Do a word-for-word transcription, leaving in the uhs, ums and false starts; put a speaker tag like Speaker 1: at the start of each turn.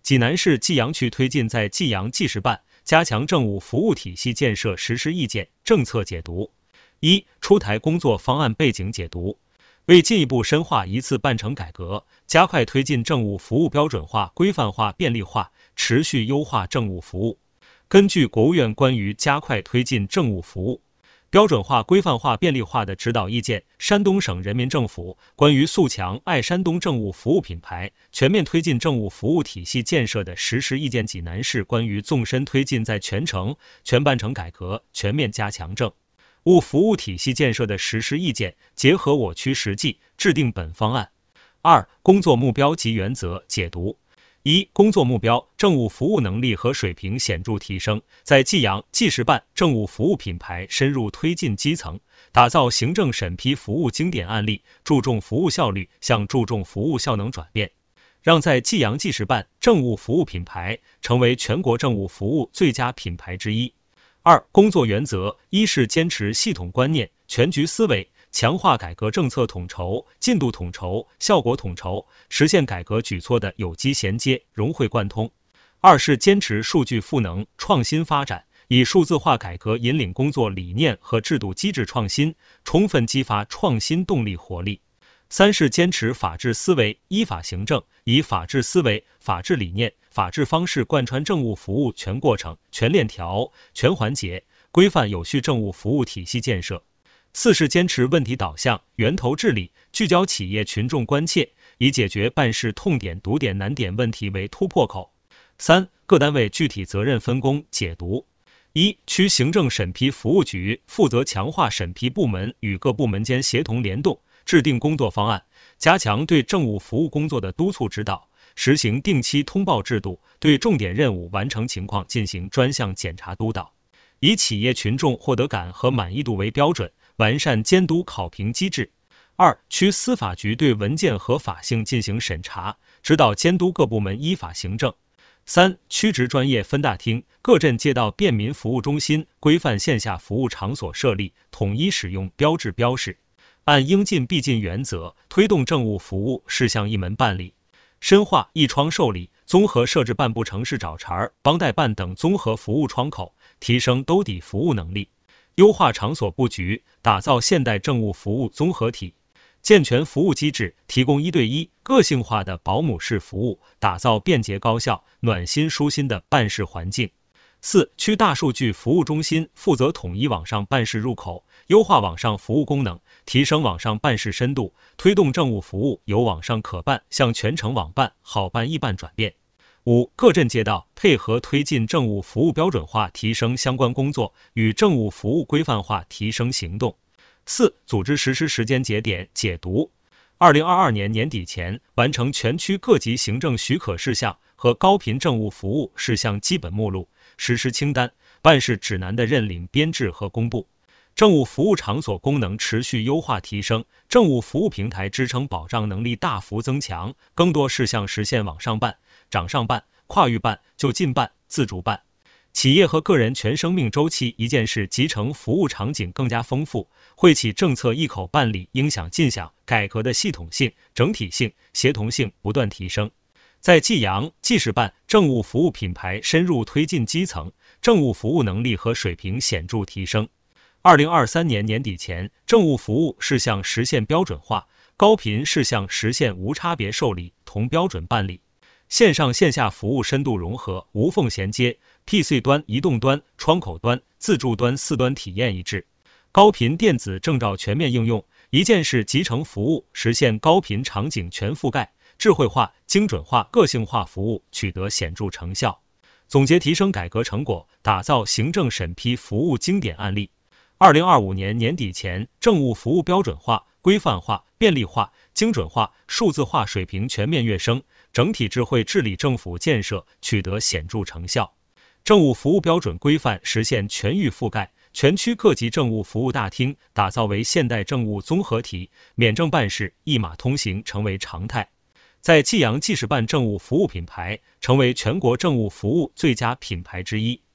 Speaker 1: 济南市济阳区推进在济阳济事办加强政务服务体系建设实施意见政策解读。一、出台工作方案背景解读。为进一步深化一次办成改革，加快推进政务服务标准化、规范化、便利化，持续优化政务服务，根据国务院关于加快推进政务服务标准化、规范化、便利化的指导意见，山东省人民政府关于肃强爱山东政务服务品牌，全面推进政务服务体系建设的实施意见，济南市关于纵深推进在全城全办成改革，全面加强政务服务体系建设的实施意见，结合我区实际制定本方案。二、工作目标及原则解读。一、工作目标：政务服务能力和水平显著提升，在济阳济事办政务服务品牌深入推进基层，打造行政审批服务经典案例，注重服务效率向注重服务效能转变，让在济阳济事办政务服务品牌成为全国政务服务最佳品牌之一。二、工作原则：一是坚持系统观念、全局思维，强化改革政策统筹、进度统筹、效果统筹，实现改革举措的有机衔接、融会贯通。二是坚持数据赋能、创新发展，以数字化改革引领工作理念和制度机制创新，充分激发创新动力活力。三是坚持法治思维、依法行政，以法治思维、法治理念、法治方式贯穿政务服务全过程、全链条、全环节，规范有序政务服务体系建设。四是坚持问题导向、源头治理，聚焦企业群众关切，以解决办事痛点、堵点、难点问题为突破口。三、各单位具体责任分工解读。一、区行政审批服务局负责强化审批部门与各部门间协同联动，制定工作方案，加强对政务服务工作的督促指导，实行定期通报制度，对重点任务完成情况进行专项检查督导，以企业群众获得感和满意度为标准，完善监督考评机制。二、区司法局对文件合法性进行审查，指导监督各部门依法行政。三、区直专业分大厅、各镇街道便民服务中心规范线下服务场所设立，统一使用标志标识，按应尽必尽原则，推动政务服务事项一门办理，深化一窗受理，综合设置办部城市找茬、帮带办等综合服务窗口，提升兜底服务能力，优化场所布局，打造现代政务服务综合体，健全服务机制，提供一对一个性化的保姆式服务，打造便捷高效、暖心舒心的办事环境。四、区大数据服务中心负责统一网上办事入口，优化网上服务功能，提升网上办事深度，推动政务服务由网上可办向全程网办、好办易办转变。五、各镇街道配合推进政务服务标准化，提升相关工作与政务服务规范化提升行动。四、组织实施时间节点解读。二零二二年年底前完成全区各级行政许可事项和高频政务服务事项基本目录、实施清单、办事指南的认领编制和公布。政务服务场所功能持续优化提升，政务服务平台支撑保障能力大幅增强，更多事项实现网上办、掌上办、跨域办、就近办、自主办。企业和个人全生命周期一件事集成服务场景更加丰富，惠企政策一口办理应响尽响，改革的系统性、整体性、协同性不断提升。在济阳济事办政务服务品牌深入推进基层，政务服务能力和水平显著提升。二零二三年年底前，政务服务事项实现标准化，高频事项实现无差别受理、同标准办理。线上线下服务深度融合，无缝衔接， P C 端、移动端、窗口端、自助端四端体验一致，高频电子证照全面应用，一件事集成服务，实现高频场景全覆盖，智慧化、精准化、个性化服务取得显著成效。总结提升改革成果，打造行政审批服务经典案例。二零二五年年底前，政务服务标准化、规范化、便利化、精准化、数字化水平全面跃升，整体智慧治理政府建设取得显著成效。政务服务标准规范实现全域覆盖，全区各级政务服务大厅打造为现代政务综合体，免政办事一码通行成为常态。在济阳济事办政务服务品牌成为全国政务服务最佳品牌之一。